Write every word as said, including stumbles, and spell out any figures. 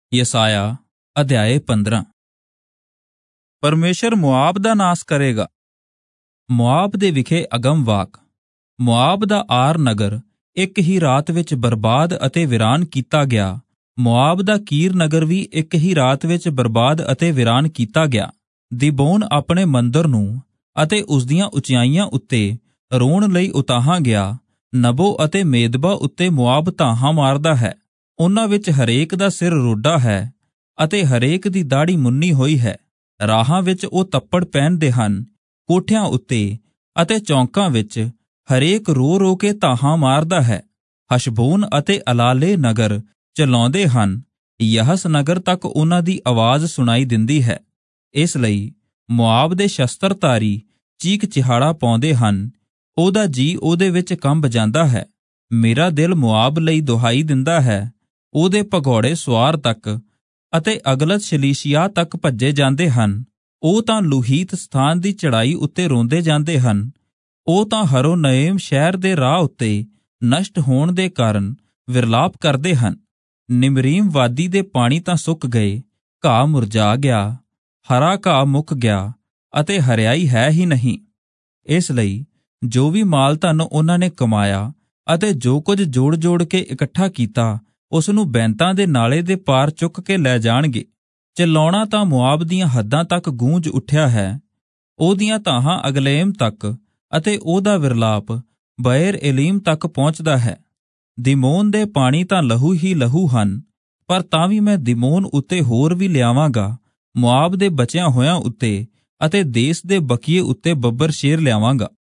ਯਸਾਇਆ ਅਧਿਆਏ ਪੰਦਰਾਂ। ਪਰਮੇਸ਼ਰ ਮੁਆਬ ਦਾ ਨਾਸ ਕਰੇਗਾ। ਮੁਆਬ ਦੇ ਵਿਖੇ ਅਗਮ ਵਾਕ। ਮੁਆਬ ਦਾ ਆਰ ਨਗਰ ਇੱਕ ਹੀ ਰਾਤ ਵਿੱਚ ਬਰਬਾਦ ਅਤੇ ਵੀਰਾਨ ਕੀਤਾ ਗਿਆ। ਮੁਆਬ ਦਾ ਕੀਰ ਨਗਰ ਵੀ ਇੱਕ ਹੀ ਰਾਤ ਵਿੱਚ ਬਰਬਾਦ ਅਤੇ ਵੀਰਾਨ ਕੀਤਾ ਗਿਆ। ਦੀਬੋਨ ਆਪਣੇ ਮੰਦਰ ਨੂੰ ਅਤੇ ਉਸਦੀਆਂ ਉਚਾਈਆਂ ਉੱਤੇ ਰੋਣ ਲਈ ਉਤਾਹਾਂ ਗਿਆ। ਨਬੋ ਅਤੇ ਮੇਦਬਾ ਉੱਤੇ ਮੁਆਬ ਧਾਹਾਂ ਮਾਰਦਾ ਹੈ। ਉਹਨਾਂ ਵਿੱਚ ਹਰੇਕ ਦਾ ਸਿਰ ਰੋਡਾ ਹੈ ਅਤੇ ਹਰੇਕ ਦੀ ਦਾੜੀ ਮੁੰਨੀ ਹੋਈ ਹੈ। ਰਾਹਾਂ ਵਿੱਚ ਉਹ ਤੱਪੜ ਪਹਿਨਦੇ ਹਨ। ਕੋਠਿਆਂ ਉੱਤੇ ਅਤੇ ਚੌਂਕਾਂ ਵਿੱਚ ਹਰੇਕ ਰੋ ਰੋ ਕੇ ਧਾਹਾਂ ਮਾਰਦਾ ਹੈ। ਹਸ਼ਬੋਨ ਅਤੇ ਅਲਾਲੇ ਨਗਰ ਚਲਾਉਂਦੇ ਹਨ। ਯਹਸ ਨਗਰ ਤੱਕ ਉਹਨਾਂ ਦੀ ਆਵਾਜ਼ ਸੁਣਾਈ ਦਿੰਦੀ ਹੈ। ਇਸ ਲਈ ਮੁਆਬ ਦੇ ਸ਼ਸਤਰਧਾਰੀ ਚੀਕ ਚਿਹਾੜਾ ਪਾਉਂਦੇ ਹਨ। ਉਹਦਾ ਜੀ ਉਹਦੇ ਵਿੱਚ ਕੰਬ ਜਾਂਦਾ ਹੈ। ਮੇਰਾ ਦਿਲ ਮੁਆਬ ਲਈ ਦੁਹਾਈ ਦਿੰਦਾ ਹੈ। ਉਹਦੇ ਭਗੌੜੇ ਸੁਆਰ ਤੱਕ ਅਤੇ ਅਗਲਤ ਸ਼ਲੀਸ਼ੀਆ ਤੱਕ ਭੱਜੇ ਜਾਂਦੇ ਹਨ। ਉਹ ਤਾਂ ਲੂਹੀਤ ਸਥਾਨ ਦੀ ਚੜ੍ਹਾਈ ਉੱਤੇ ਰੋਂਦੇ ਜਾਂਦੇ ਹਨ। ਉਹ ਤਾਂ ਹਰੋਨਇਮ ਸ਼ਹਿਰ ਦੇ ਰਾਹ ਉੱਤੇ ਨਸ਼ਟ ਹੋਣ ਦੇ ਕਾਰਨ ਵਿਰਲਾਪ ਕਰਦੇ ਹਨ। ਨਿਮਰੀਮ ਵਾਦੀ ਦੇ ਪਾਣੀ ਤਾਂ ਸੁੱਕ ਗਏ, ਘਾਹ ਮੁਰਝਾ ਗਿਆ, ਹਰਾ ਘਾਹ ਮੁੱਕ ਗਿਆ ਅਤੇ ਹਰਿਆਈ ਹੈ ਹੀ ਨਹੀਂ। ਇਸ ਲਈ ਜੋ ਵੀ ਮਾਲ ਧਨ ਉਹਨਾਂ ਨੇ ਕਮਾਇਆ ਅਤੇ ਜੋ ਕੁਝ ਜੋੜ ਜੋੜ ਕੇ ਇਕੱਠਾ ਕੀਤਾ, ਉਸ ਨੂੰ ਬੈਂਤਾਂ ਦੇ ਨਾਲੇ ਦੇ ਪਾਰ ਚੁੱਕ ਕੇ ਲੈ ਜਾਣਗੇ। ਚਲਾਉਣਾ ਤਾਂ ਮੁਆਬ ਦੀਆਂ ਹੱਦਾਂ ਤੱਕ ਗੂੰਜ ਉੱਠਿਆ ਹੈ। ਉਹਦੀਆਂ ਧਾਹਾਂ ਅਗਲੇਮ ਤੱਕ ਅਤੇ ਉਹਦਾ ਵਿਰਲਾਪ ਬਏਰ ਏਲੀਮ ਤੱਕ ਪਹੁੰਚਦਾ ਹੈ। ਦੀਮੋਨ ਦੇ ਪਾਣੀ ਤਾਂ ਲਹੂ ਹੀ ਲਹੂ ਹਨ, ਪਰ ਤਾਂ ਵੀ ਮੈਂ ਦੀਮੋਨ ਉੱਤੇ ਹੋਰ ਵੀ ਲਿਆਵਾਂਗਾ। ਮੁਆਬ ਦੇ ਬਚਿਆਂ ਹੋਇਆਂ ਉੱਤੇ ਅਤੇ ਦੇਸ਼ ਦੇ ਬਕੀਏ ਉੱਤੇ ਬੱਬਰ ਸ਼ੇਰ ਲਿਆਵਾਂਗਾ।